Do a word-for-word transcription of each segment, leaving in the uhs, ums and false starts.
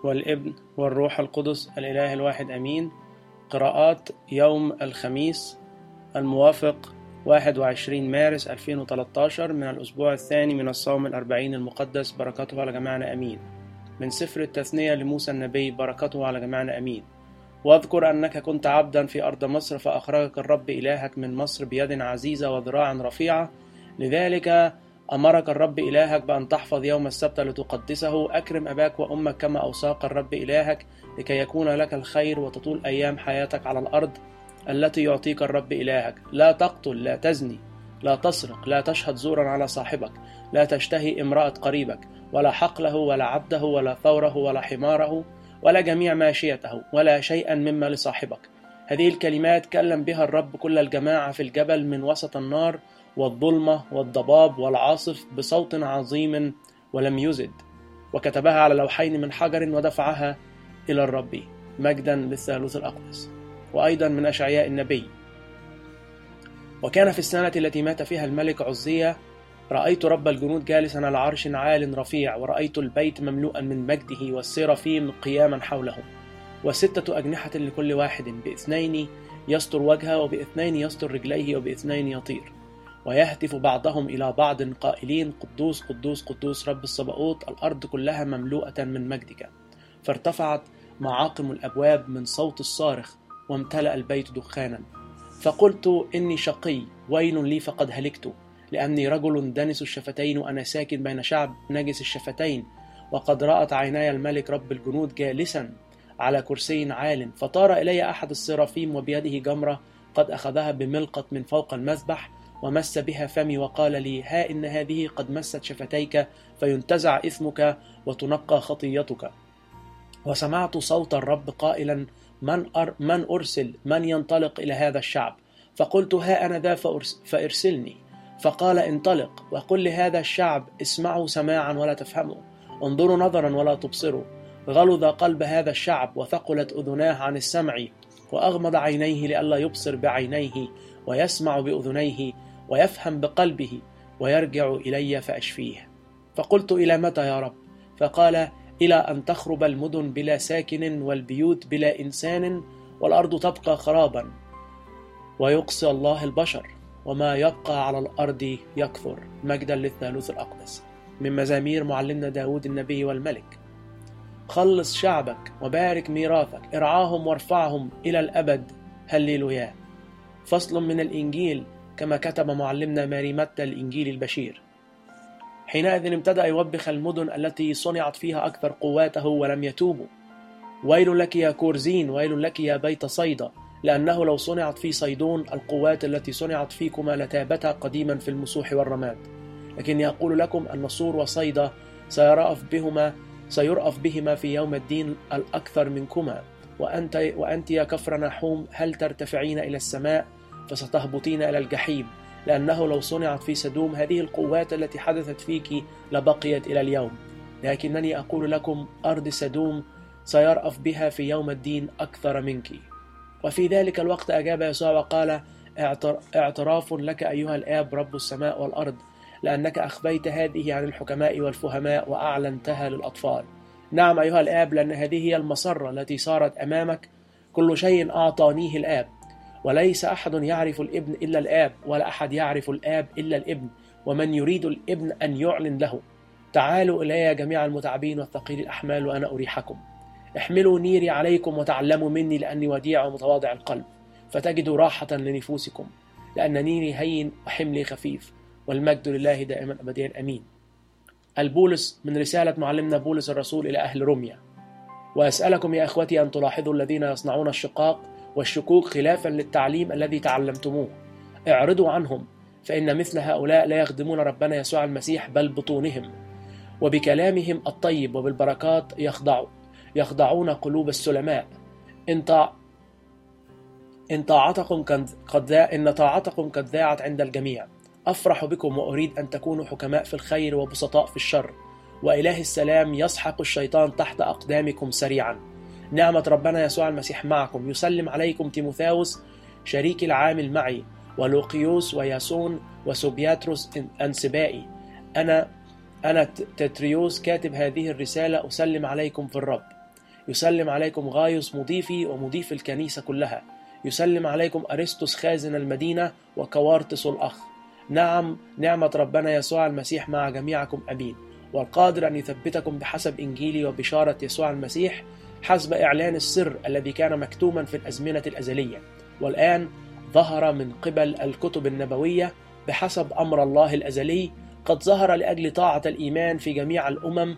والابن والروح القدس الإله الواحد أمين. قراءات يوم الخميس الموافق واحد وعشرين مارس ألفين وثلاثة عشر من الأسبوع الثاني من الصوم الأربعين المقدس، بركاته على جميعنا أمين. من سفر التثنية لموسى النبي، بركاته على جميعنا أمين. واذكر أنك كنت عبدا في أرض مصر، فأخرجك الرب إلهك من مصر بيد عزيزة وذراع رفيعة. لذلك أمرك الرب إلهك بأن تحفظ يوم السبت لتقدسه. أكرم أباك وأمك كما أوصاك الرب إلهك، لكي يكون لك الخير وتطول أيام حياتك على الأرض التي يعطيك الرب إلهك. لا تقتل، لا تزني، لا تسرق، لا تشهد زورا على صاحبك، لا تشتهي امرأة قريبك، ولا حقله ولا عبده ولا ثوره ولا حماره ولا جميع ماشيته ولا شيئا مما لصاحبك. هذه الكلمات كلم بها الرب كل الجماعة في الجبل من وسط النار والظلمة والضباب والعاصف بصوت عظيم، ولم يزد. وكتبها على لوحين من حجر ودفعها إلى الرب، مجدا للثالوث الأقدس. وأيضا من أشعياء النبي: وكان في السنة التي مات فيها الملك عزية، رأيت رب الجنود جالسا على عرش عال رفيع، ورأيت البيت مملوءا من مجده والسرافيم قياما حوله، وستة أجنحة لكل واحد، باثنين يستر وجهه وباثنين يستر رجليه وباثنين يطير، ويهتف بعضهم إلى بعض قائلين: قدوس قدوس قدوس رب الصباؤوت، الأرض كلها مملوءة من مجدك. فارتفعت معاقم الأبواب من صوت الصارخ، وامتلأ البيت دخانا. فقلت: إني شقي، ويل لي فقد هلكت، لأني رجل دنس الشفتين، وأنا ساكن بين شعب نجس الشفتين. وقد رأت عيناي الملك رب الجنود جالسا على كرسي عال. فطار إلي أحد السرافيم وبيده جمرة قد أخذها بملقط من فوق المذبح، ومس بها فمي وقال لي: ها إن هذه قد مست شفتيك، فينتزع إثمك وتنقى خطيتك. وسمعت صوت الرب قائلا: من, أر من أرسل؟ من ينطلق إلى هذا الشعب؟ فقلت: ها أنا ذا فأرسلني. فقال: انطلق وقل لهذا الشعب: اسمعوا سماعا ولا تفهموا، انظروا نظرا ولا تبصروا. غلظ قلب هذا الشعب، وثقلت أذناه عن السمع، وأغمض عينيه لئلا يبصر بعينيه، ويسمع بأذنيه، ويفهم بقلبه، ويرجع إلي فأشفيه. فقلت: إلى متى يا رب؟ فقال: إلى أن تخرب المدن بلا ساكن، والبيوت بلا إنسان، والأرض تبقى خرابا، ويقصي الله البشر، وما يبقى على الأرض يكثر، مجدا للثالوث الأقدس. من مزامير معلمنا داود النبي والملك: خلص شعبك وبارك ميراثك، ارعاهم وارفعهم إلى الأبد، هللويا. فصل من الإنجيل كما كتب معلمنا ماري متى الإنجيل البشير: حينئذ ابتدأ يوبخ المدن التي صنعت فيها أكثر قواته ولم يتوبوا. ويل لك يا كورزين، ويل لك يا بيت صيدا، لأنه لو صنعت في صيدون القوات التي صنعت فيكما لتابتا قديما في المسوح والرماد. لكن أقول لكم أن صور وصيدا سيرأف بهما سيرأف بهما في يوم الدين الأكثر منكما. وأنت, وأنت يا كفر نحوم، هل ترتفعين إلى السماء؟ فستهبطين إلى الجحيم، لأنه لو صنعت في سدوم هذه القوات التي حدثت فيك لبقيت إلى اليوم. لكنني أقول لكم: أرض سدوم سيرأف بها في يوم الدين أكثر منك. وفي ذلك الوقت أجاب يسوع وقال: اعتراف لك أيها الآب رب السماء والأرض، لأنك أخفيت هذه عن الحكماء والفهماء وأعلنتها للأطفال. نعم أيها الآب، لأن هذه هي المسرة التي صارت أمامك. كل شيء أعطانيه الآب، وليس أحد يعرف الابن إلا الآب، ولا أحد يعرف الآب إلا الابن، ومن يريد الابن أن يعلن له. تعالوا إلي جميع المتعبين والثقيل الأحمال وأنا أريحكم. احملوا نيري عليكم وتعلموا مني، لأني وديع ومتواضع القلب، فتجدوا راحة لنفوسكم، لأن نيري هين وحملي خفيف، والمجد لله دائما أبديا أمين. البولس من رسالة معلمنا بولس الرسول إلى أهل روميا: وأسألكم يا أخوتي أن تلاحظوا الذين يصنعون الشقاق والشكوك خلافا للتعليم الذي تعلمتموه، اعرضوا عنهم، فإن مثل هؤلاء لا يخدمون ربنا يسوع المسيح بل بطونهم، وبكلامهم الطيب وبالبركات يخضعوا يخضعون قلوب السلماء. إن إن طاعتكم قد إن طاعتكم قد ذاعت عند الجميع. أفرح بكم وأريد أن تكونوا حكماء في الخير وبسطاء في الشر، وإله السلام يسحق الشيطان تحت أقدامكم سريعا. نعمة ربنا يسوع المسيح معكم. يسلم عليكم تيموثاوس شريك العامل معي، ولوقيوس وياسون وسوبياتروس أنسبائي. أنا أنا تتريوس كاتب هذه الرسالة أسلم عليكم في الرب. يسلم عليكم غايوس مضيفي ومضيف الكنيسة كلها. يسلم عليكم أرسطس خازن المدينة وكوارتس الأخ. نعم، نعمة ربنا يسوع المسيح مع جميعكم أمين. والقادر أن يثبتكم بحسب إنجيلي وبشارة يسوع المسيح حسب إعلان السر الذي كان مكتوما في الأزمنة الأزلية، والآن ظهر من قبل الكتب النبوية بحسب أمر الله الأزلي، قد ظهر لأجل طاعة الإيمان في جميع الأمم،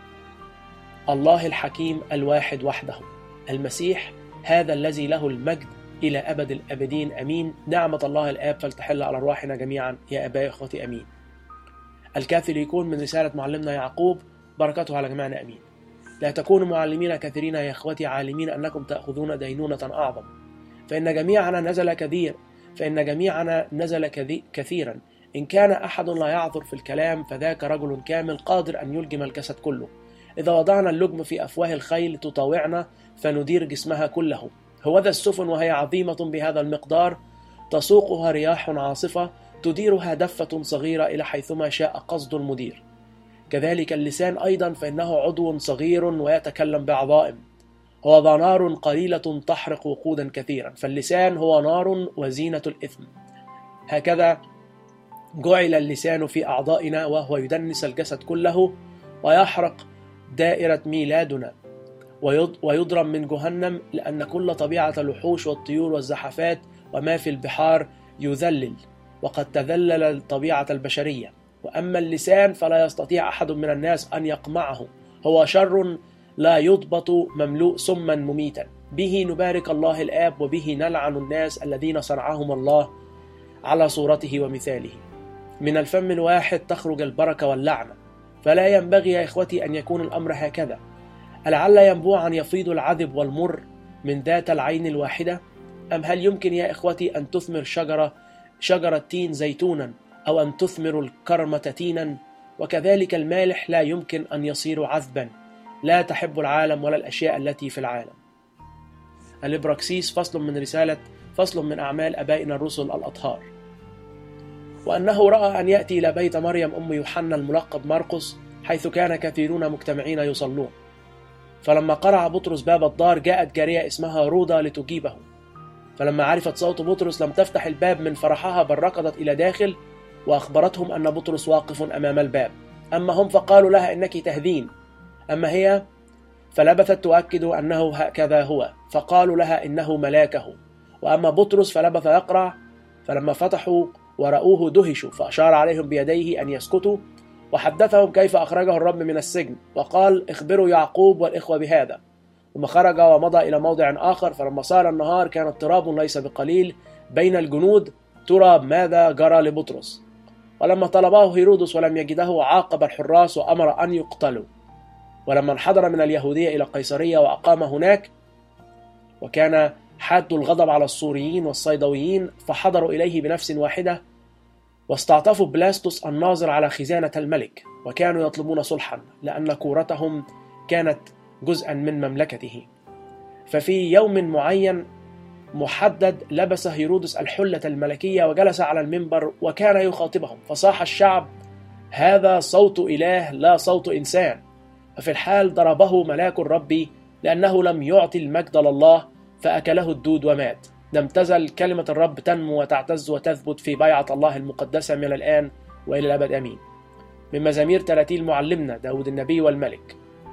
الله الحكيم الواحد وحده المسيح، هذا الذي له المجد إلى أبد الأبدين أمين. نعمة الله الآب فلتحل على أرواحنا جميعا يا أبائي إخوتي أمين. الكاثوليكون من رسالة معلمنا يعقوب، بركته على جميعنا أمين. لا تكونوا معلمين كثيرين يا إخوتي، عالمين أنكم تأخذون دينونة أعظم، فإن جميعنا نزل كثير فإن جميعنا نزل كثيرا. إن كان أحد لا يعثر في الكلام فذاك رجل كامل قادر أن يلجم الجسد كله. إذا وضعنا اللجم في أفواه الخيل تطاوعنا فندير جسمها كله. هوذا السفن وهي عظيمة بهذا المقدار تسوقها رياح عاصفة تديرها دفة صغيرة إلى حيثما شاء قصد المدير. كذلك اللسان أيضا، فإنه عضو صغير ويتكلم بعظائم. هو ذا نار قليلة تحرق وقودا كثيرا، فاللسان هو نار وزينة الإثم. هكذا جعل اللسان في أعضائنا وهو يدنس الجسد كله ويحرق دائرة ميلادنا ويضرب من جهنم، لأن كل طبيعة الوحوش والطيور والزحفات وما في البحار يذلل، وقد تذلل الطبيعة البشرية. وأما اللسان فلا يستطيع أحد من الناس أن يقمعه، هو شر لا يضبط مملوء سما مميتا. به نبارك الله الآب وبه نلعن الناس الذين صنعهم الله على صورته ومثاله. من الفم الواحد تخرج البركة واللعنة، فلا ينبغي يا إخوتي أن يكون الأمر هكذا. ألعل ينبوع أن يفيض العذب والمر من ذات العين الواحدة؟ أم هل يمكن يا إخوتي أن تثمر شجرة شجرة تين زيتونا، أو أن تثمر الكرمة تينا؟ وكذلك المالح لا يمكن أن يصير عذبا. لا تحب العالم ولا الأشياء التي في العالم. الإبراكسيس، فصل من رسالة فصل من أعمال أبائنا الرسل الأطهار. وأنه رأى أن يأتي إلى بيت مريم أم يوحنا الملقب مرقس، حيث كان كثيرون مجتمعين يصلون. فلما قرع بطرس باب الدار جاءت جارية اسمها رودا لتجيبه، فلما عرفت صوت بطرس لم تفتح الباب من فرحها، بل ركضت إلى داخل وأخبرتهم أن بطرس واقف أمام الباب. أما هم فقالوا لها إنك تهذين، أما هي فلبثت تؤكد أنه هكذا هو، فقالوا لها إنه ملاكه. وأما بطرس فلبث يقرع، فلما فتحوا ورأوه دهشوا، فأشار عليهم بيديه أن يسكتوا، وحدثهم كيف أخرجه الرب من السجن، وقال اخبروا يعقوب والإخوة بهذا. ثم خرج ومضى إلى موضع آخر. فلما صار النهار كان اضطراب ليس بقليل بين الجنود، ترى ماذا جرى لبطرس. ولما طلبه هيرودس ولم يجده عاقب الحراس وأمر أن يقتلوا. ولما انحدر من اليهودية إلى قيصرية وأقام هناك، وكان حاد الغضب على السوريين والصيدويين، فحضروا إليه بنفس واحدة واستعطفوا بلاستوس الناظر على خزانة الملك، وكانوا يطلبون صلحا لأن كورتهم كانت جزءا من مملكته. ففي يوم معين محدد لبس هيرودس الحلة الملكية وجلس على المنبر وكان يخاطبهم، فصاح الشعب هذا صوت إله لا صوت إنسان. ففي الحال ضربه ملاك الرب لأنه لم يعطي المجد لله، فأكله الدود ومات. لم تزل كلمة الرب تنمو وتعتز وتثبت في بيعة الله المقدسة من الآن وإلى الأبد أمين. من مزامير تراتيل معلمنا داود النبي والملك.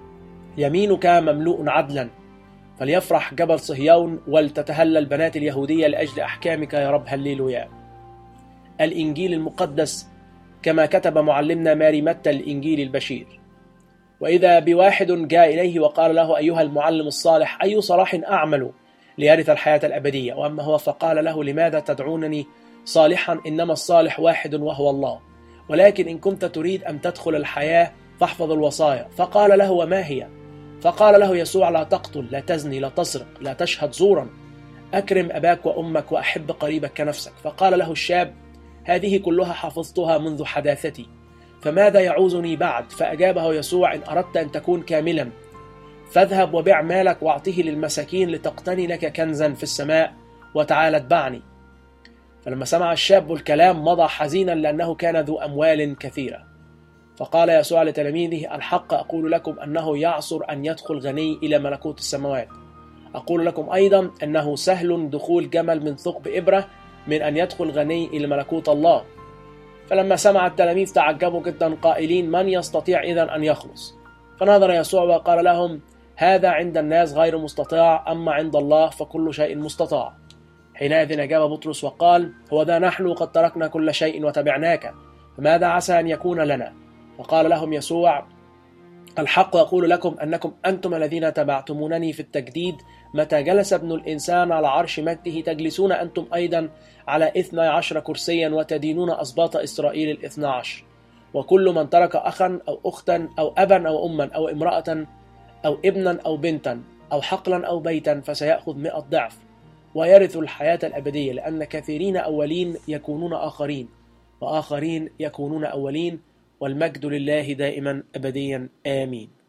يمينك مملوء عدلا، فليفرح جبل صهيون ولتتهلل بنات اليهودية لأجل أحكامك يا رب، هللويا. الإنجيل المقدس كما كتب معلمنا ماري متى الإنجيل البشير. وإذا بواحد جاء إليه وقال له أيها المعلم الصالح، أي صلاح أعمل ليرث الحياة الأبدية؟ وأما هو فقال له لماذا تدعونني صالحا؟ إنما الصالح واحد وهو الله. ولكن إن كنت تريد أن تدخل الحياة فاحفظ الوصايا. فقال له وما هي؟ فقال له يسوع لا تقتل، لا تزني، لا تسرق، لا تشهد زورا، أكرم أباك وأمك وأحب قريبك كنفسك. فقال له الشاب هذه كلها حفظتها منذ حداثتي، فماذا يعوزني بعد؟ فأجابه يسوع إن أردت أن تكون كاملا فاذهب وبيع مالك واعطيه للمساكين لتقتني لك كنزا في السماء وتعال اتبعني. فلما سمع الشاب الكلام مضى حزينا لأنه كان ذو أموال كثيرة. فقال يسوع لتلاميذه: الحق أقول لكم أنه يعصر أن يدخل غني إلى ملكوت السماوات. أقول لكم أيضا أنه سهل دخول جمل من ثقب إبرة من أن يدخل غني إلى ملكوت الله. فلما سمع التلاميذ تعجبوا جدا قائلين: من يستطيع إذن أن يخلص؟ فنظر يسوع وقال لهم: هذا عند الناس غير مستطاع، أما عند الله فكل شيء مستطاع. حينئذ أجاب بطرس وقال: هو ذا نحن قد تركنا كل شيء وتبعناك، فماذا عسى أن يكون لنا؟ فقال لهم يسوع: الحق أقول لكم أنكم أنتم الذين تبعتمونني في التجديد، متى جلس ابن الإنسان على عرش مجده تجلسون أنتم أيضا على اثني عشر كرسيا وتدينون أسباط إسرائيل الاثنى عشر. وكل من ترك أخا أو أختا أو أبا أو أما أو امرأة أو ابنا أو بنتا أو حقلا أو بيتا فسيأخذ مئة ضعف ويرث الحياة الأبدية. لأن كثيرين أولين يكونون آخرين، وآخرين يكونون أولين، والمجد لله دائما أبديا آمين.